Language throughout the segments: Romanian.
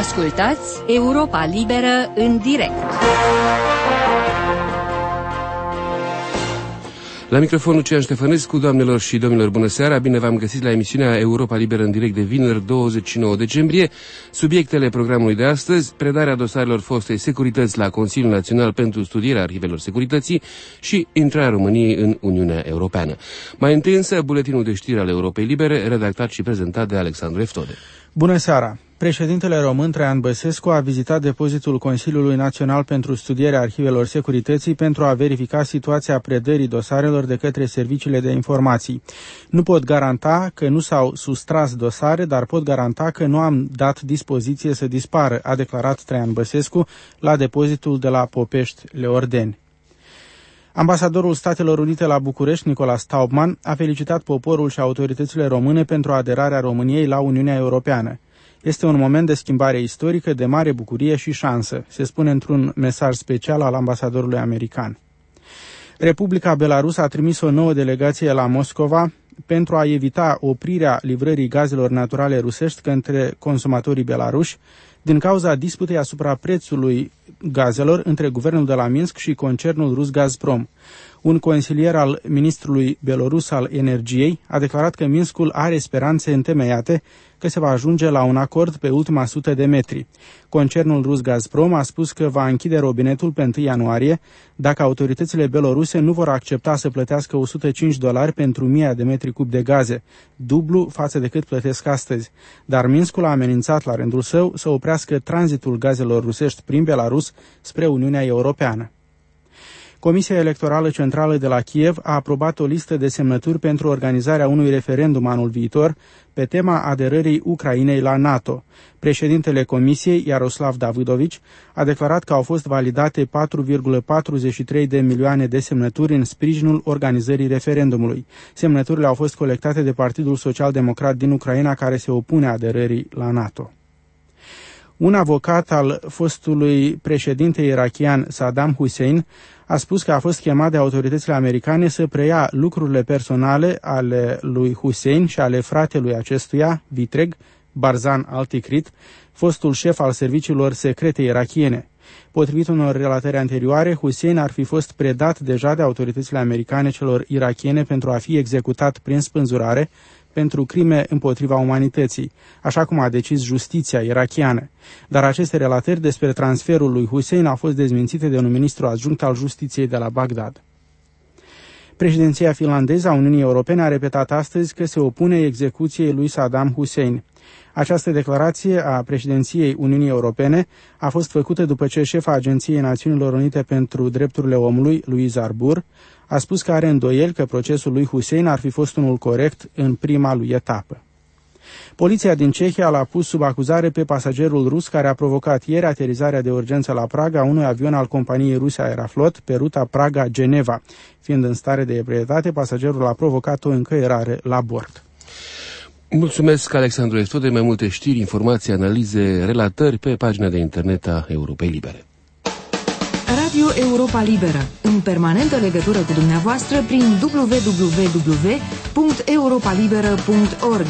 Ascultați Europa Liberă în direct. La microfonul Cian Ștefănescu, doamnelor și domnilor, bună seara, bine v-am găsit la emisiunea Europa Liberă în direct de vineri 29 decembrie. Subiectele programului de astăzi: predarea dosarelor fostei securități la Consiliul Național pentru Studierea Arhivelor Securității și intrarea României în Uniunea Europeană. Mai întâi însă, buletinul de știri al Europei Libere, redactat și prezentat de Alexandru Eftode. Bună seara! Președintele român Traian Băsescu a vizitat depozitul Consiliului Național pentru Studierea Arhivelor Securității pentru a verifica situația predării dosarelor de către serviciile de informații. Nu pot garanta că nu s-au sustras dosare, dar pot garanta că nu am dat dispoziție să dispară, a declarat Traian Băsescu la depozitul de la Popești-Leordeni. Ambasadorul Statelor Unite la București, Nicolas Taubman, a felicitat poporul și autoritățile române pentru aderarea României la Uniunea Europeană. Este un moment de schimbare istorică, de mare bucurie și șansă, se spune într-un mesaj special al ambasadorului american. Republica Belarus a trimis o nouă delegație la Moscova pentru a evita oprirea livrării gazelor naturale rusești către consumatorii belaruși din cauza disputei asupra prețului gazelor între guvernul de la Minsk și concernul rus Gazprom. Un consilier al ministrului belorus al energiei a declarat că Minskul are speranțe întemeiate că se va ajunge la un acord pe ultima 100 de metri. Concernul rus Gazprom a spus că va închide robinetul pe 1 ianuarie dacă autoritățile beloruse nu vor accepta să plătească $105 pentru 1000 de metri cub de gaze, dublu față de cât plătesc astăzi. Dar Minskul a amenințat la rândul său să oprească tranzitul gazelor rusești prin Belarus spre Uniunea Europeană. Comisia Electorală Centrală de la Kiev a aprobat o listă de semnături pentru organizarea unui referendum anul viitor pe tema aderării Ucrainei la NATO. Președintele Comisiei, Iaroslav Davidovici, a declarat că au fost validate 4,43 de milioane de semnături în sprijinul organizării referendumului. Semnăturile au fost colectate de Partidul Social-Democrat din Ucraina, care se opune aderării la NATO. Un avocat al fostului președinte irakian Saddam Hussein a spus că a fost chemat de autoritățile americane să preia lucrurile personale ale lui Hussein și ale fratelui acestuia, Vitreg, Barzan al-Tikrit, fostul șef al serviciilor secrete irakiene. Potrivit unor relatări anterioare, Hussein ar fi fost predat deja de autoritățile americane celor irakiene pentru a fi executat prin spânzurare pentru crime împotriva umanității, așa cum a decis justiția irakiană. Dar aceste relatări despre transferul lui Hussein au fost dezmințite de un ministru adjunct al justiției de la Bagdad. Președinția finlandeză a Uniunii Europene a repetat astăzi că se opune execuției lui Saddam Hussein. Această declarație a președinției Uniunii Europene a fost făcută după ce șefa Agenției Națiunilor Unite pentru Drepturile Omului, Louise Arbour, a spus că are îndoieli că procesul lui Hussein ar fi fost unul corect în prima lui etapă. Poliția din Cehia l-a pus sub acuzare pe pasagerul rus care a provocat ieri aterizarea de urgență la Praga a unui avion al companiei ruse Aeroflot pe ruta Praga-Geneva. Fiind în stare de ebrietate, pasagerul a provocat o încăierare la bord. Mulțumesc, Alexandru Eftode. Mai multe știri, informații, analize, relatări pe pagina de internet a Europei Libere. Radio Europa Liberă, în permanentă legătură cu dumneavoastră prin www.europalibera.org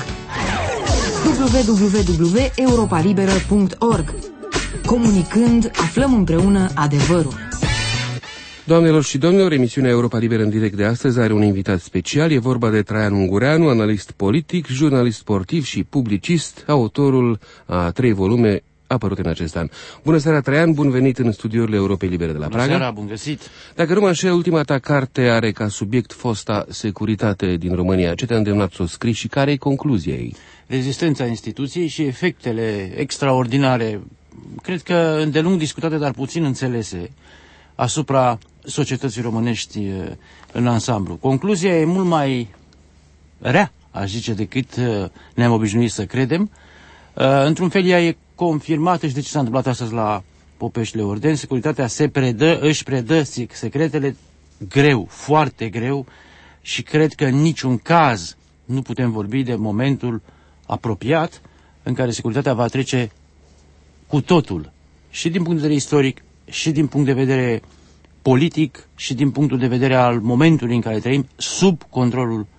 www.europalibera.org. Comunicând, aflăm împreună adevărul. Doamnelor și domnilor, emisiunea Europa Liberă în direct de astăzi are un invitat special. E vorba de Traian Ungureanu, analist politic, jurnalist sportiv și publicist, autorul a 3 volume apărute în acest an. Bună seara, Traian, bun venit în studiourile Europei Libere de la Praga. Bună seara, bun găsit. Dacă nu mă înșel, ultima ta carte are ca subiect fosta securitate din România. Ce te-a îndemnat să o scrii și care e concluzia ei? Rezistența instituției și efectele extraordinare, cred că îndelung discutate, dar puțin înțelese, asupra societății românești în ansamblu. Concluzia e mult mai rea, aș zice, decât ne-am obișnuit să credem. Într-un fel, ea e confirmată și de ce s-a întâmplat astăzi la Popești-Leordeni. Securitatea își predă secretele greu, foarte greu, și cred că în niciun caz nu putem vorbi de momentul apropiat în care securitatea va trece cu totul, și din punct de vedere istoric, și din punct de vedere politic, și din punctul de vedere al momentului în care trăim, sub controlul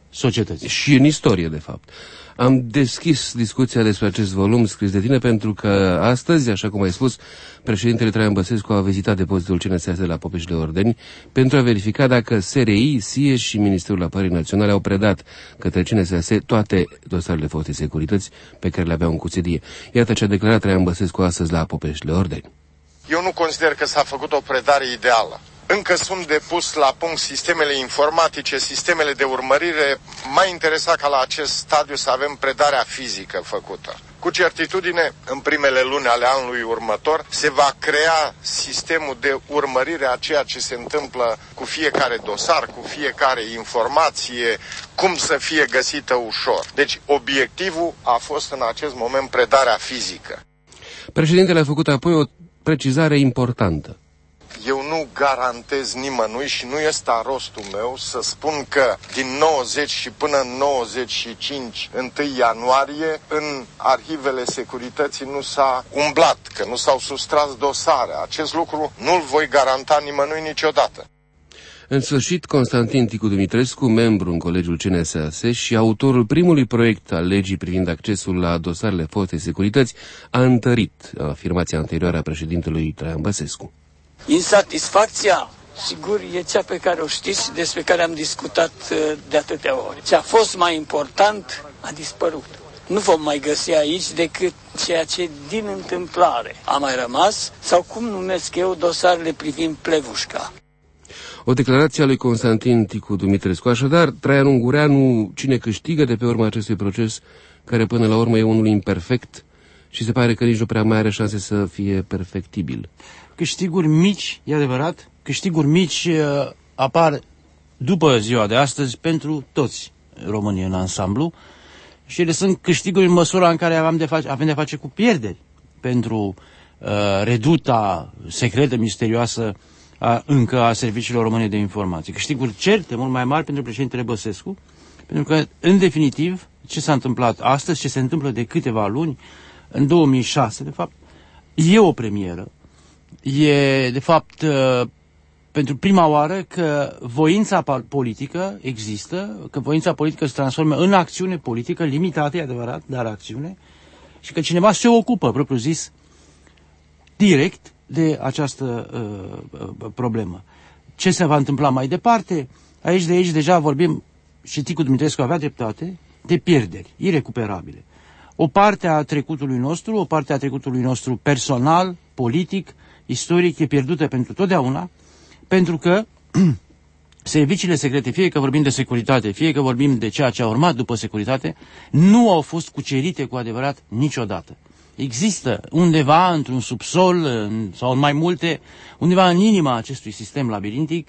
societății. Și în istorie, de fapt. Am deschis discuția despre acest volum scris de tine pentru că astăzi, așa cum ai spus, președintele Traian Băsescu a vizitat depozitul CNSS la Popeșle-Ordeni pentru a verifica dacă SRI, SIE și Ministerul Apărării Naționale au predat către CNSS toate dosarele fostei securități pe care le aveau în cuțedie. Iată ce a declarat Traian Băsescu astăzi la Popeșle-Ordeni. Eu nu consider că s-a făcut o predare ideală. Încă sunt depus la punct sistemele informatice, sistemele de urmărire. M-a interesat ca la acest stadiu să avem predarea fizică făcută. Cu certitudine, în primele luni ale anului următor, se va crea sistemul de urmărire a ceea ce se întâmplă cu fiecare dosar, cu fiecare informație, cum să fie găsită ușor. Deci, obiectivul a fost în acest moment predarea fizică. Președintele a făcut apoi o precizare importantă. Eu nu garantez nimănui și nu este rostul meu să spun că din 90 și până în 95, 1 ianuarie, în arhivele securității nu s-a umblat, că nu s-au sustras dosare. Acest lucru nu-l voi garanta nimănui niciodată. În sfârșit, Constantin Ticu Dumitrescu, membru în Colegiul CNSS și autorul primului proiect al legii privind accesul la dosarele fostei securități, a întărit afirmația anterioară a președintelui Traian Băsescu. Insatisfacția, sigur, e cea pe care o știți și despre care am discutat de atâtea ori. Ce a fost mai important a dispărut. Nu vom mai găsi aici decât ceea ce din întâmplare a mai rămas, sau cum numesc eu, dosarele privind Plevușca. O declarație a lui Constantin Ticu Dumitrescu. Așadar, Traian Ungureanu, cine câștigă de pe urma acestui proces, care până la urmă e unul imperfect și se pare că nici nu prea mai are șanse să fie perfectibil? Câștiguri mici, e adevărat, câștiguri mici apar după ziua de astăzi pentru toți românii în ansamblu și ele sunt câștiguri în măsura în care avem de face cu pierderi pentru reduta secretă, misterioasă încă a serviciilor române de informații. Câștiguri certe, mult mai mari pentru președintele Băsescu, pentru că, în definitiv, ce s-a întâmplat astăzi, ce se întâmplă de câteva luni, în 2006, de fapt, e o premieră. E, de fapt, pentru prima oară că voința politică există, că voința politică se transformă în acțiune politică, limitată, e adevărat, dar acțiune, și că cineva se ocupă, propriu zis, direct de această problemă. Ce se va întâmpla mai departe? Aici deja vorbim, și Ticu Dumitrescu avea dreptate, de pierderi irecuperabile. O parte a trecutului nostru personal, politic, istoric, e pierdută pentru totdeauna, pentru că serviciile secrete, fie că vorbim de securitate, fie că vorbim de ceea ce a urmat după securitate, nu au fost cucerite cu adevărat niciodată. Există undeva într-un subsol sau în mai multe, undeva în inima acestui sistem labirintic,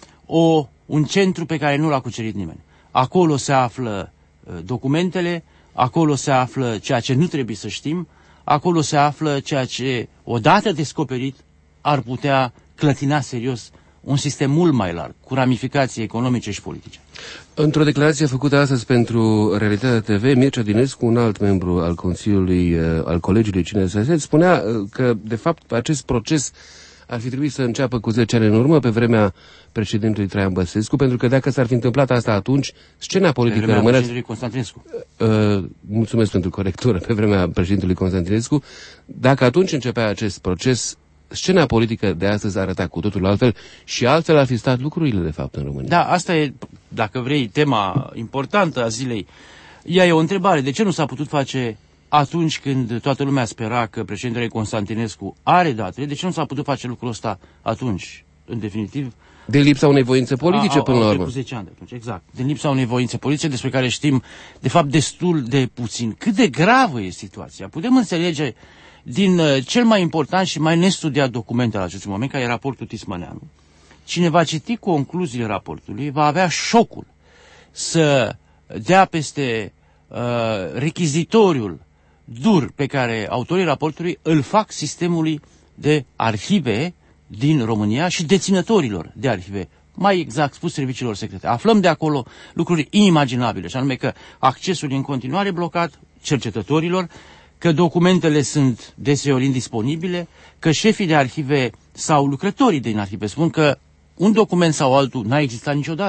un centru pe care nu l-a cucerit nimeni. Acolo se află documentele, acolo se află ceea ce nu trebuie să știm, acolo se află ceea ce, odată descoperit, ar putea clătina serios un sistem mult mai larg, cu ramificații economice și politice. Într-o declarație făcută astăzi pentru Realitatea TV, Mircea Dinescu, un alt membru al Consiliului, al Colegiului CNSS, spunea că, de fapt, acest proces ar fi trebuit să înceapă cu 10 ani în urmă, pe vremea președintelui Traian Băsescu, pentru că dacă s-ar fi întâmplat asta atunci, scena politică românească... președintelui Constantinescu. Mulțumesc pentru corectură, pe vremea președintelui Constantinescu. Dacă atunci începea acest proces, scena politică de astăzi arăta cu totul altfel și altfel ar fi stat lucrurile, de fapt, în România. Da, asta e, dacă vrei, tema importantă a zilei. Ea e o întrebare. De ce nu s-a putut face atunci când toată lumea spera că președintele Constantinescu are datele? De ce nu s-a putut face lucrul ăsta atunci, în definitiv? De lipsa unei voințe politice, până la urmă. 10 ani de atunci, exact. De lipsa unei voințe politice, despre care știm, de fapt, destul de puțin. Cât de gravă e situația? Putem înțelege din cel mai important și mai nestudiat document al acestui moment, care e raportul Tismăneanu. Cine va citi concluziile raportului va avea șocul să dea peste rechizitoriul dur pe care autorii raportului îl fac sistemului de arhive din România și deținătorilor de arhive, mai exact spus serviciilor secrete. Aflăm de acolo lucruri inimaginabile, și anume că accesul e în continuare blocat cercetătorilor, că documentele sunt deseori indisponibile, că șefii de arhive sau lucrătorii din arhive spun că un document sau altul n-a existat niciodată,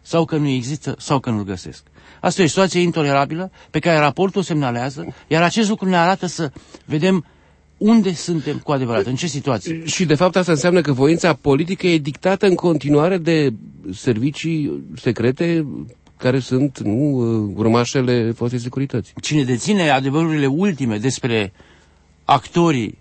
sau că nu există, sau că nu-l găsesc. Asta e o situație intolerabilă pe care raportul o semnalează, iar acest lucru ne arată să vedem unde suntem cu adevărat, în ce situație. Și de fapt asta înseamnă că voința politică e dictată în continuare de servicii secrete care sunt urmașele fostei securități. Cine deține adevărurile ultime despre actorii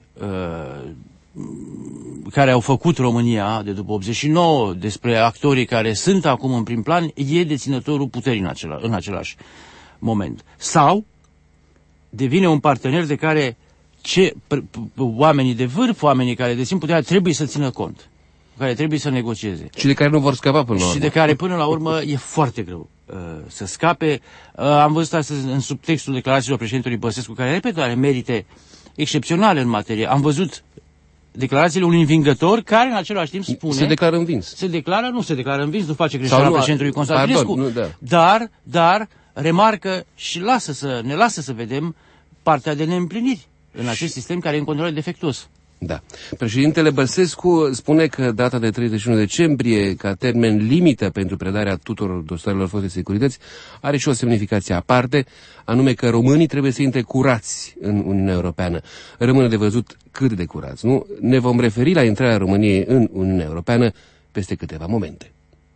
care au făcut România de după 89, despre actorii care sunt acum în prim plan, e deținătorul puterii în același moment. Sau devine un partener de care oamenii de vârf, oamenii care dețin puterea, trebuie să țină cont, care trebuie să negocieze. Și de care nu vor scapa până la urmă. Și de care până la urmă e foarte greu să scape. Am văzut astăzi în subtextul declarațiilor președintelui Băsescu, care, repet, are merite excepționale în materie. Am văzut declarațiile unui învingător care în același timp spune... Se declară învins. Nu se declară învins, nu face greșeala președintelui Constantinescu, dar remarcă și ne lasă să vedem partea de neîmpliniri în acest sistem care e în continuare defectuos. Da. Președintele Băsescu spune că data de 31 decembrie, ca termen limită pentru predarea tuturor dosarelor foste securități, are și o semnificație aparte, anume că românii trebuie să intre curați în Uniunea Europeană. Rămâne de văzut cât de curați, nu? Ne vom referi la intrarea României în Uniunea Europeană peste câteva momente.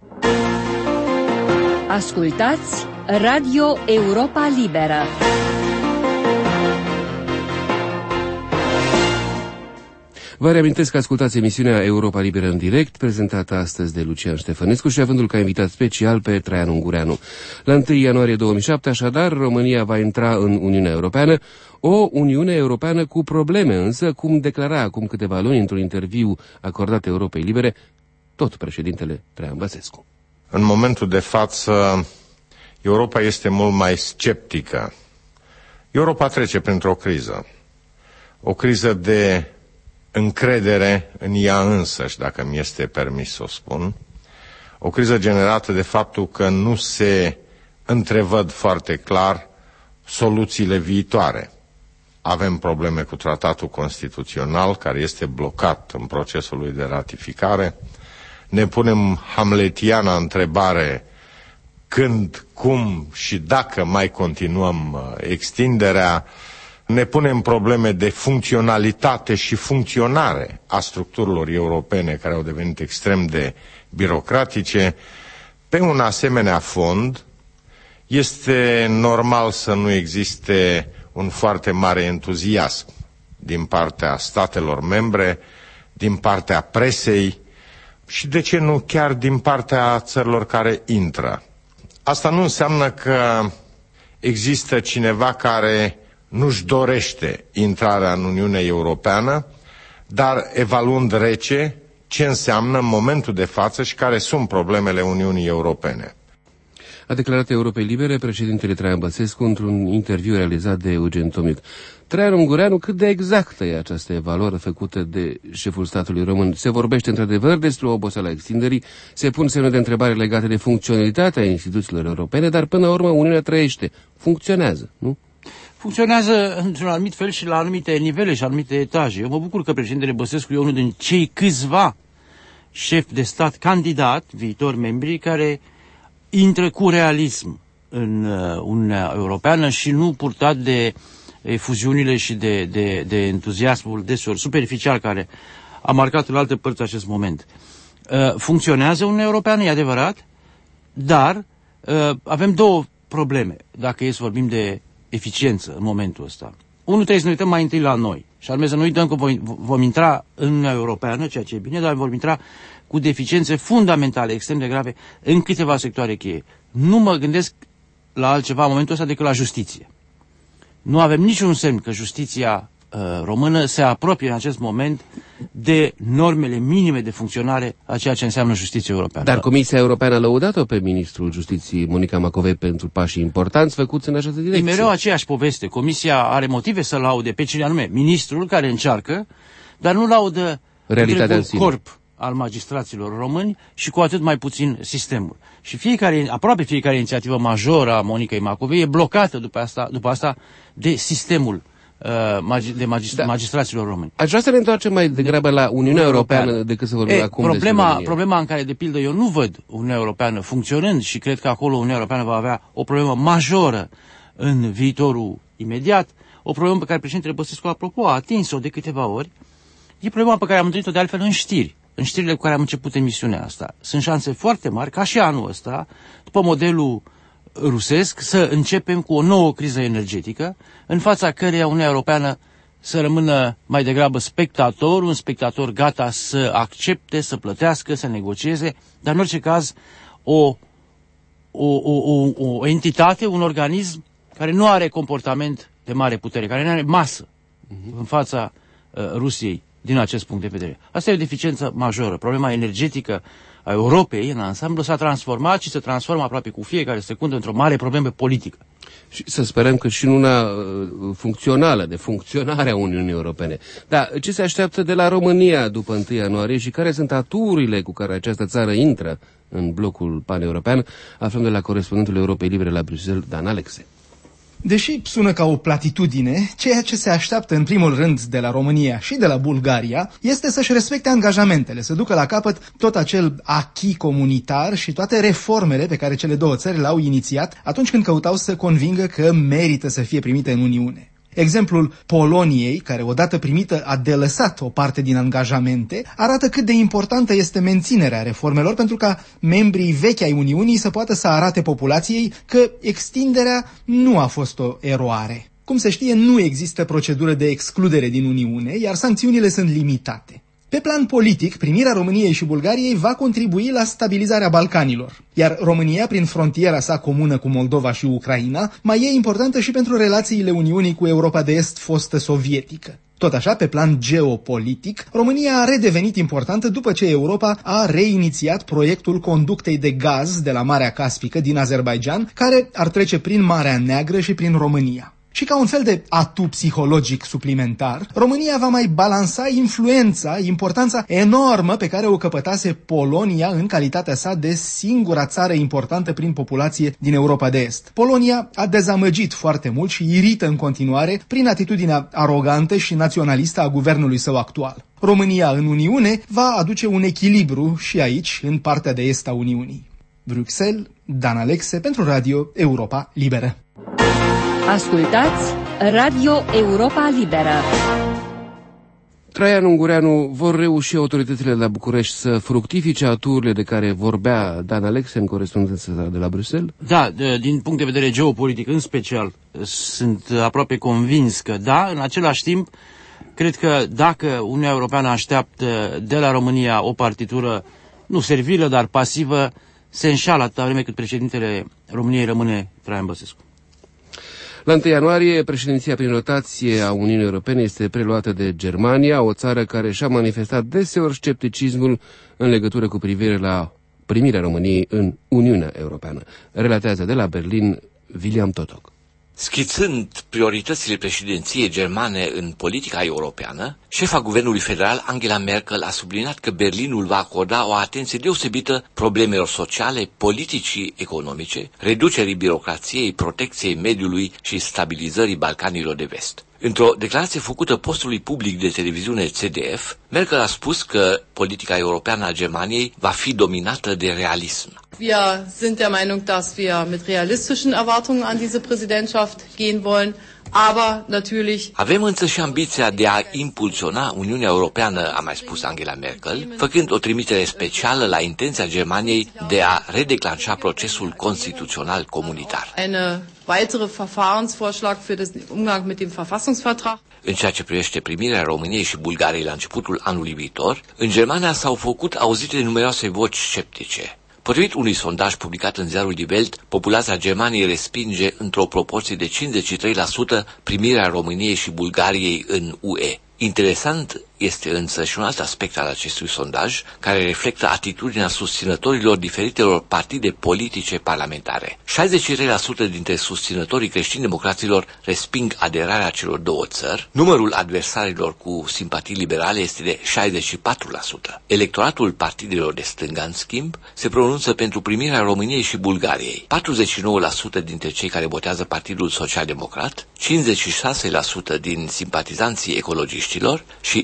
Ascultați Radio Europa Liberă. Vă reamintesc că ascultați emisiunea Europa Liberă în direct, prezentată astăzi de Lucian Ștefănescu și avându-l ca invitat special pe Traian Ungureanu. La 1 ianuarie 2007, așadar, România va intra în Uniunea Europeană, o Uniune Europeană cu probleme, însă, cum declara acum câteva luni într-un interviu acordat Europei Libere, tot președintele Traian Băsescu. În momentul de față, Europa este mult mai sceptică. Europa trece printr-o criză. O criză de încredere în ea însăși, dacă mi este permis să o spun. O criză generată de faptul că nu se întrevăd foarte clar soluțiile viitoare. Avem probleme cu tratatul constituțional, care este blocat în procesul lui de ratificare. Ne punem hamletiana întrebare când, cum și dacă mai continuăm extinderea. Ne punem probleme de funcționalitate și funcționare a structurilor europene care au devenit extrem de birocratice. Pe un asemenea fond, este normal să nu existe un foarte mare entuziasm din partea statelor membre, din partea presei și, de ce nu, chiar din partea țărilor care intră. Asta nu înseamnă că există cineva care nu-și dorește intrarea în Uniunea Europeană, dar evaluând rece ce înseamnă în momentul de față și care sunt problemele Uniunii Europene. A declarat Europei Libere președintele Traian Băsescu într-un interviu realizat de Eugen Tomic. Traian Ungureanu, cât de exactă e această evaluare făcută de șeful statului român? Se vorbește într-adevăr despre oboseala extinderii, se pun semne de întrebare legate de funcționalitatea instituțiilor europene, dar până la urmă Uniunea trăiește, funcționează, nu? Funcționează într-un anumit fel și la anumite nivele și anumite etaje. Eu mă bucur că președintele Băsescu e unul din cei câțiva șefi de stat candidat, viitori membri, care intră cu realism în Uniunea Europeană și nu purtat de efuziunile și de entuziasmul deseori superficial care a marcat în alte părți acest moment. Funcționează Uniunea Europeană, e adevărat, dar avem două probleme, dacă e să vorbim de eficiență în momentul ăsta. Unul, trebuie să ne uităm mai întâi la noi. Și anume să nu uităm că vom intra în Uniunea Europeană, ceea ce e bine, dar vom intra cu deficiențe fundamentale, extrem de grave, în câteva sectoare cheie. Nu mă gândesc la altceva în momentul ăsta decât la justiție. Nu avem niciun semn că justiția română se apropie în acest moment de normele minime de funcționare a ceea ce înseamnă justiția europeană. Dar Comisia Europeană a lăudat-o pe ministrul Justiției, Monica Macovei, pentru pașii importanți făcuți în această direcție. E mereu aceeași poveste. Comisia are motive să laude pe cine anume? Ministrul care încearcă, dar nu laudă realitatea corp al magistraților români și cu atât mai puțin sistemul. Și aproape fiecare inițiativă majoră a Monicăi Macovei e blocată după asta de sistemul magistraților români. Aș vrea să ne întoarcem mai degrabă la Uniunea Europeană decât să vorbim acum despre România. Problema în care, de pildă, eu nu văd Uniunea Europeană funcționând și cred că acolo Uniunea Europeană va avea o problemă majoră în viitorul imediat, o problemă pe care președintele Băsescu, apropo, a atins-o de câteva ori, e problema pe care am întâlnit-o de altfel în știrile cu care am început emisiunea asta. Sunt șanse foarte mari, ca și anul ăsta, după modelul rusesc, să începem cu o nouă criză energetică, în fața căreia Uniunea Europeană să rămână mai degrabă spectator, un spectator gata să accepte, să plătească, să negocieze, dar în orice caz o entitate, un organism care nu are comportament de mare putere, care nu are masă în fața Rusiei din acest punct de vedere. Asta e o deficiență majoră. Problema energetică a Europei în ansamblu s-a transformat și se transformă aproape cu fiecare secundă într-o mare problemă politică. Și să sperăm că și în una funcțională, de funcționarea Uniunii Europene. Dar ce se așteaptă de la România după 1 ianuarie și care sunt aturile cu care această țară intră în blocul pan-european? Aflăm de la corespondentul Europei Libere la Bruxelles, Dan Alexe. Deși sună ca o platitudine, ceea ce se așteaptă în primul rând de la România și de la Bulgaria este să-și respecte angajamentele, să ducă la capăt tot acel acquis comunitar și toate reformele pe care cele două țări le-au inițiat atunci când căutau să convingă că merită să fie primite în Uniune. Exemplul Poloniei, care odată primită a delăsat o parte din angajamente, arată cât de importantă este menținerea reformelor pentru ca membrii vechi ai Uniunii să poată să arate populației că extinderea nu a fost o eroare. Cum se știe, nu există procedură de excludere din Uniune, iar sancțiunile sunt limitate. Pe plan politic, primirea României și Bulgariei va contribui la stabilizarea Balcanilor, iar România, prin frontiera sa comună cu Moldova și Ucraina, mai e importantă și pentru relațiile Uniunii cu Europa de Est fostă sovietică. Tot așa, pe plan geopolitic, România a redevenit importantă după ce Europa a reinițiat proiectul conductei de gaz de la Marea Caspică din Azerbaidjan, care ar trece prin Marea Neagră și prin România. Și ca un fel de atu psihologic suplimentar, România va mai balansa influența, importanța enormă pe care o căpătase Polonia în calitatea sa de singura țară importantă prin populație din Europa de Est. Polonia a dezamăgit foarte mult și irită în continuare prin atitudinea arogantă și naționalistă a guvernului său actual. România în Uniune va aduce un echilibru și aici, în partea de est a Uniunii. Bruxelles, Dan Alexe pentru Radio Europa Liberă. Ascultați Radio Europa Liberă. Traian Ungureanu, vor reuși autoritățile de la București să fructifice aturile de care vorbea Dan Alexe în corespondența de la Bruxelles? Da, din punct de vedere geopolitic în special, sunt aproape convins că da. În același timp, cred că dacă Uniunea Europeană așteaptă de la România o partitură, nu servilă, dar pasivă, se înșală atâta vreme cât președintele României rămâne Traian Băsescu. La 1 ianuarie, președinția prin rotație a Uniunii Europene este preluată de Germania, o țară care și-a manifestat deseori scepticismul în legătură cu privire la primirea României în Uniunea Europeană. Relatează de la Berlin William Totok. Schițând prioritățile președinției germane în politica europeană, șefa guvernului federal Angela Merkel a subliniat că Berlinul va acorda o atenție deosebită problemelor sociale, politicii economice, reducerii birocrației, protecției mediului și stabilizării Balcanilor de Vest. Într-o declarație făcută postului public de televiziune ZDF, Merkel a spus că politica europeană a Germaniei va fi dominată de realism. Wir sind der Meinung, dass wir mit realistischen Erwartungen an diese Präsidentschaft gehen wollen, aber natürlich... Avem însă și ambiția de a impulsiona Uniunea Europeană, a mai spus Angela Merkel, făcând o trimitere specială la intenția Germaniei de a redeclanșa procesul constituțional comunitar. Eine weitere Verfahrensvorschlag für den Umgang mit dem Verfassungsvertrag. În ceea ce privește primirea României și Bulgariei la începutul anului viitor, în Germania s-au făcut auzite numeroase voci sceptice. Potrivit unui sondaj publicat în ziarul Die Welt, populația Germaniei respinge într-o proporție de 53% primirea României și Bulgariei în UE. Interesant Este însă și un alt aspect al acestui sondaj, care reflectă atitudinea susținătorilor diferitelor partide politice parlamentare. 63% dintre susținătorii creștini-democraților resping aderarea celor două țări. Numărul adversarilor cu simpatii liberale este de 64%. Electoratul partidelor de stânga, în schimb, se pronunță pentru primirea României și Bulgariei. 49% dintre cei care votează Partidul Social-Democrat, 56% din simpatizanții ecologiștilor și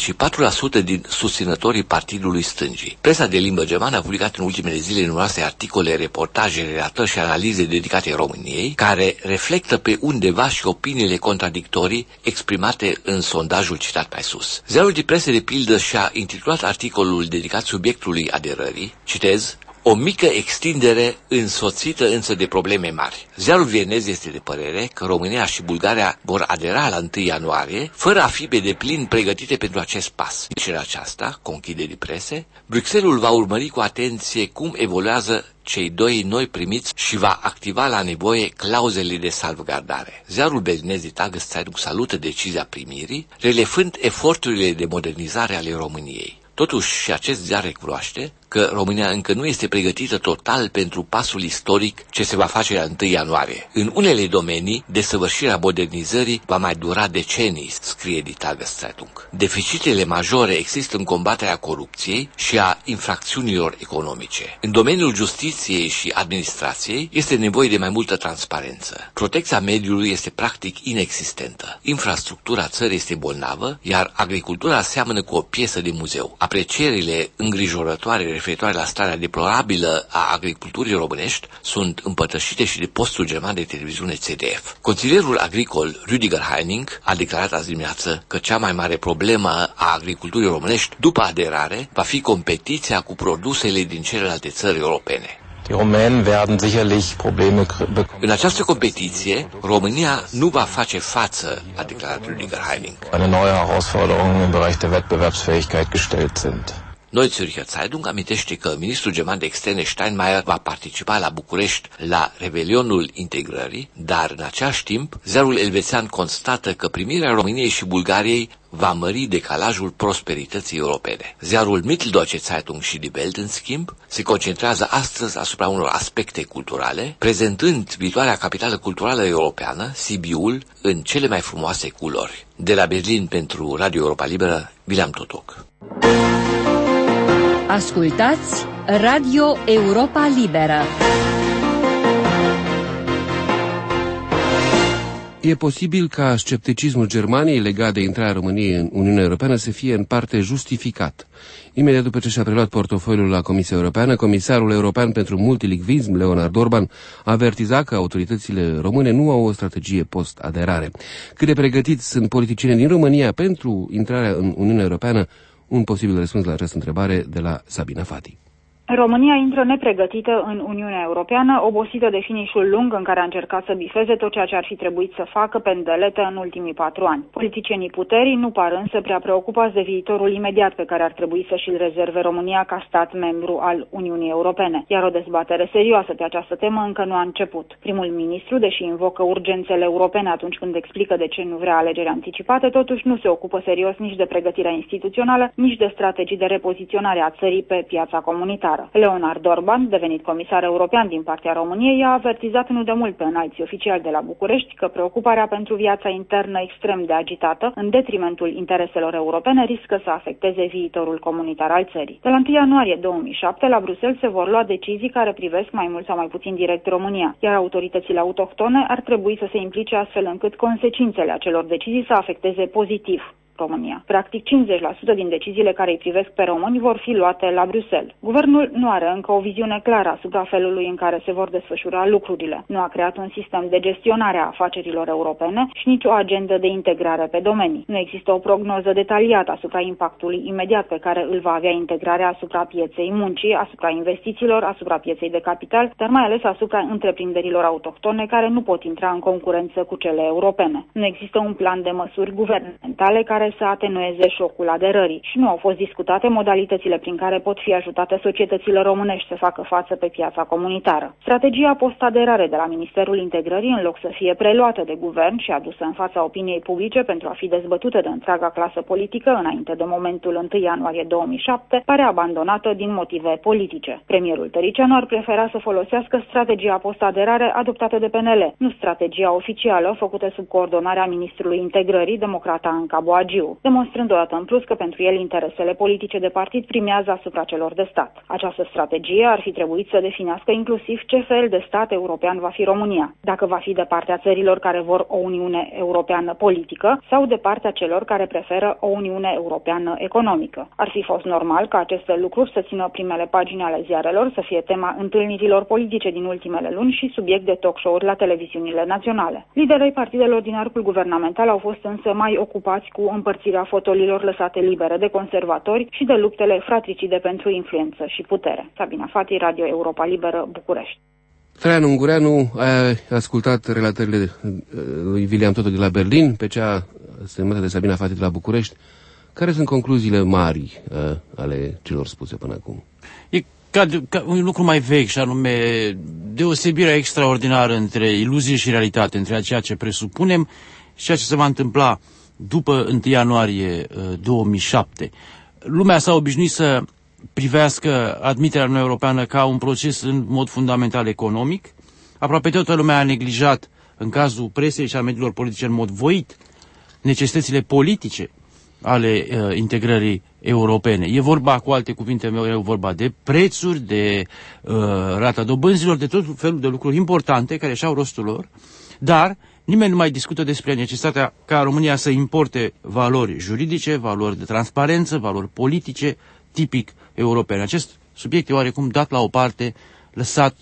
54% din susținătorii Partidului Stângii. Presa de limbă germană a publicat în ultimele zile numeroase articole, reportaje, relatări și analize dedicate României, care reflectă pe undeva și opiniile contradictorii exprimate în sondajul citat mai sus. Ziarul de presă, de pildă, și-a intitulat articolul dedicat subiectului aderării, citez, o mică extindere însoțită însă de probleme mari. Ziarul vienez este de părere că România și Bulgaria vor adera la 1 ianuarie, fără a fi pe deplin pregătite pentru acest pas. Și în aceasta, conchide de prese, Bruxelles va urmări cu atenție cum evoluează cei doi noi primiți și va activa la nevoie clauzele de salvgardare. Ziarul berlinez Tageszeitung salută decizia primirii, relefând eforturile de modernizare ale României. Totuși, și acest ziar recunoaște că România încă nu este pregătită total pentru pasul istoric ce se va face la 1 ianuarie. În unele domenii, desăvârșirea modernizării va mai dura decenii, scrie Die Tageszeitung. Deficitele majore există în combaterea corupției și a infracțiunilor economice. În domeniul justiției și administrației este nevoie de mai multă transparență. Protecția mediului este practic inexistentă. Infrastructura țării este bolnavă, iar agricultura seamănă cu o piesă de muzeu. Aprecierile îngrijorătoare referitoare la starea deplorabilă a agriculturii românești sunt împărtășite și de postul german de televiziune ZDF. Consilierul agricol Rüdiger Heining a declarat azi dimineață că cea mai mare problemă a agriculturii românești după aderare va fi competiția cu produsele din celelalte țări europene. În această competiție, România nu va face față, a declarat Rüdiger Heining. Neue Zürcher Zeitung amintește că ministrul german de externe Steinmeier va participa la București la Revelionul integrării, dar în același timp, ziarul elvețian constată că primirea României și Bulgariei va mări decalajul prosperității europene. Ziarul Mitteldeutsche Zeitung și Die Welt, în schimb, se concentrează astăzi asupra unor aspecte culturale, prezentând viitoarea capitală culturală europeană, Sibiul, în cele mai frumoase culori. De la Berlin pentru Radio Europa Liberă, William Totoc. Ascultați Radio Europa Liberă. E posibil ca scepticismul Germaniei legat de intrarea României în Uniunea Europeană să fie în parte justificat. Imediat după ce și-a preluat portofoliul la Comisia Europeană, Comisarul European pentru Multilingvism, Leonard Orban, a avertizat că autoritățile române nu au o strategie post-aderare. Cât de pregătiți sunt politicienii din România pentru intrarea în Uniunea Europeană? Un posibil răspuns la această întrebare de la Sabina Fati. România intră nepregătită în Uniunea Europeană, obosită de finișul lung în care a încercat să bifeze tot ceea ce ar fi trebuit să facă pe îndelete în ultimii 4 ani. Politicienii puterii nu par însă prea preocupați de viitorul imediat pe care ar trebui să și-l rezerve România ca stat membru al Uniunii Europene, iar o dezbatere serioasă pe această temă încă nu a început. Primul ministru, deși invocă urgențele europene atunci când explică de ce nu vrea alegeri anticipate, totuși nu se ocupă serios nici de pregătirea instituțională, nici de strategii de repoziționare a țării pe piața comunitară. Leonard Orban, devenit comisar european din partea României, a avertizat nu de mult pe înalții oficiali de la București că preocuparea pentru viața internă extrem de agitată, în detrimentul intereselor europene, riscă să afecteze viitorul comunitar al țării. De la 1 ianuarie 2007, la Bruxelles se vor lua decizii care privesc mai mult sau mai puțin direct România, iar autoritățile autohtone ar trebui să se implice astfel încât consecințele acelor decizii să afecteze pozitiv România. Practic 50% din deciziile care îi privesc pe români vor fi luate la Bruxelles. Guvernul nu are încă o viziune clară asupra felului în care se vor desfășura lucrurile. Nu a creat un sistem de gestionare a afacerilor europene și nici o agendă de integrare pe domenii. Nu există o prognoză detaliată asupra impactului imediat pe care îl va avea integrarea asupra pieței muncii, asupra investițiilor, asupra pieței de capital, dar mai ales asupra întreprinderilor autohtone care nu pot intra în concurență cu cele europene. Nu există un plan de măsuri guvernamentale care menite să atenueze șocul aderării și nu au fost discutate modalitățile prin care pot fi ajutate societățile românești să facă față pe piața comunitară. Strategia post-aderare de la Ministerul Integrării, în loc să fie preluată de guvern și adusă în fața opiniei publice pentru a fi dezbătută de întreaga clasă politică înainte de momentul 1 ianuarie 2007, pare abandonată din motive politice. Premierul Tăricianu ar prefera să folosească strategia post-aderare adoptată de PNL, nu strategia oficială făcută sub coordonarea Ministrului Integrării, democrata Anca Boagiu, demonstrând odată în plus că pentru el interesele politice de partid primează asupra celor de stat. Această strategie ar fi trebuit să definească inclusiv ce fel de stat european va fi România, dacă va fi de partea țărilor care vor o Uniune Europeană politică sau de partea celor care preferă o Uniune Europeană economică. Ar fi fost normal ca aceste lucruri să țină primele pagini ale ziarelor, să fie tema întâlnirilor politice din ultimele luni și subiect de talk show-uri la televiziunile naționale. Liderii partidelor din arcul guvernamental au fost însă mai ocupați cu împărțirea fotolilor lăsate libere de conservatori și de luptele fratricide pentru influență și putere. Sabina Fati, Radio Europa Liberă, București. Traian Ungureanu a ascultat relatările lui William Toto de la Berlin, pe cea semnată de Sabina Fati de la București. Care sunt concluziile mari ale celor spuse până acum? E ca un lucru mai vechi, și anume deosebirea extraordinară între iluzie și realitate, între ceea ce presupunem și ceea ce se va întâmpla după 1 ianuarie 2007. Lumea s-a obișnuit să privească admiterea în Uniunea Europeană ca un proces în mod fundamental economic. Aproape toată lumea a neglijat, în cazul presei și a mediilor politice în mod voit, necesitățile politice ale integrării europene. E vorba, cu alte cuvinte, e vorba de prețuri, de rata dobânzilor, de tot felul de lucruri importante care și-au rostul lor, dar nimeni nu mai discută despre necesitatea ca România să importe valori juridice, valori de transparență, valori politice, tipic europene. Acest subiect e oarecum dat la o parte, lăsat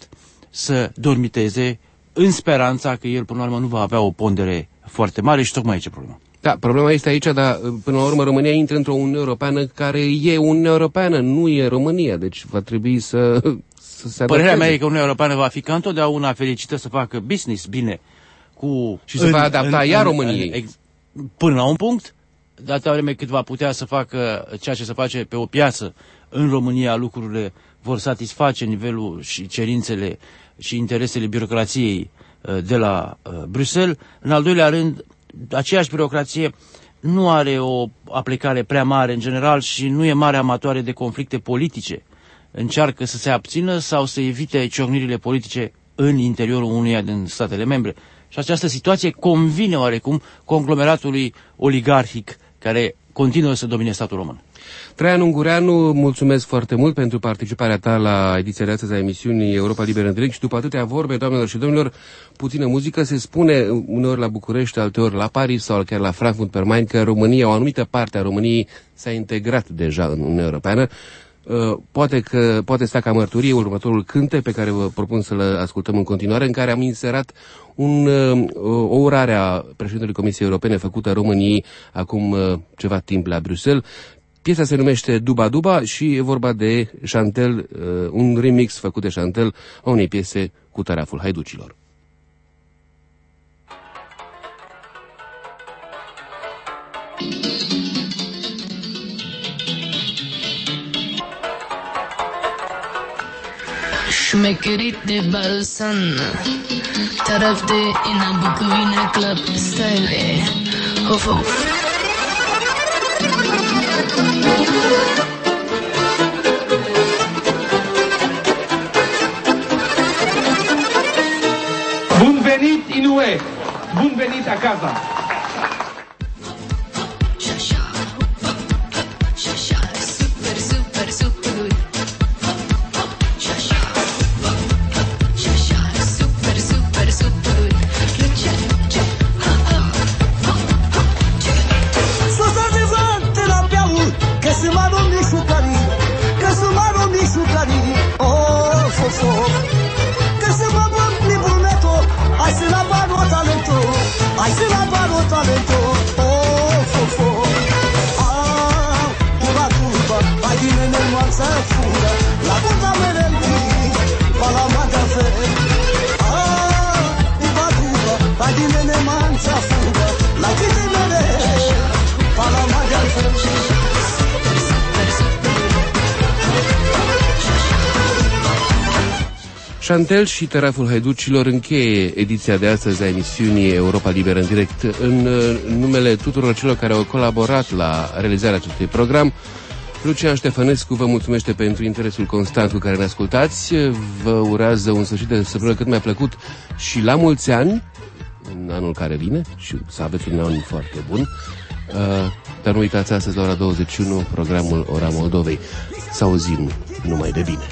să dormiteze, în speranța că el, până la urmă, nu va avea o pondere foarte mare și tocmai aici e problema. Da, problema este aici, dar până la urmă România intră într-o Uniune Europeană care e Uniunea Europeană, nu e România, deci va trebui să se adapteze. Părerea mea e că Uniunea Europeană va fi ca întotdeauna fericită să facă business bine cu... Și se va adapta ea României. Până la un punct, de atâta vreme cât va putea să facă ceea ce se face pe o piață în România, lucrurile vor satisface nivelul și cerințele și interesele birocrației de la Bruxelles. În al doilea rând, aceeași birocrație nu are o aplicare prea mare în general și nu e mare amatoare de conflicte politice. Încearcă să se abțină sau să evite ciocnirile politice în interiorul unuia din statele membre. Și această situație convine oarecum conglomeratului oligarhic care continuă să domine statul român. Traian Ungureanu, mulțumesc foarte mult pentru participarea ta la ediția de astăzi a emisiunii Europa Liberă în direct și după atâtea vorbe, doamnelor și domnilor, puțină muzică, se spune uneori la București, alteori la Paris sau chiar la Frankfurt per Main că România, o anumită parte a României s-a integrat deja în Uniunea Europeană. Poate sta ca mărturie următorul cântec pe care vă propun să-l ascultăm în continuare, în care am inserat o urare a președintelui Comisiei Europene făcută României acum ceva timp la Bruxelles. Piesa se numește Duba Duba și e vorba de Chantel, un remix făcut de Chantel a unei piese cu taraful haiducilor. Șmecherit de Balsan, taraf de ina Bucovina Club Style, of of. Bun venit in UE! Bun venit acasă! La Chantel și Taraful Haiducilor încheie ediția de astăzi a emisiunii Europa Liberă în direct. În numele tuturor celor care au colaborat la realizarea acestui program, Lucian Ștefănescu vă mulțumește pentru interesul constant cu care ne ascultați. Vă urează un sfârșit de săptămână cât mai plăcut și la mulți ani în anul care vine și să aveți un an foarte bun. Dar nu uitați, astăzi la ora 21 programul Ora Moldovei. Să auzim numai de bine.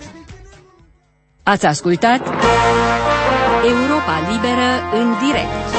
Ați ascultat Europa Liberă în direct.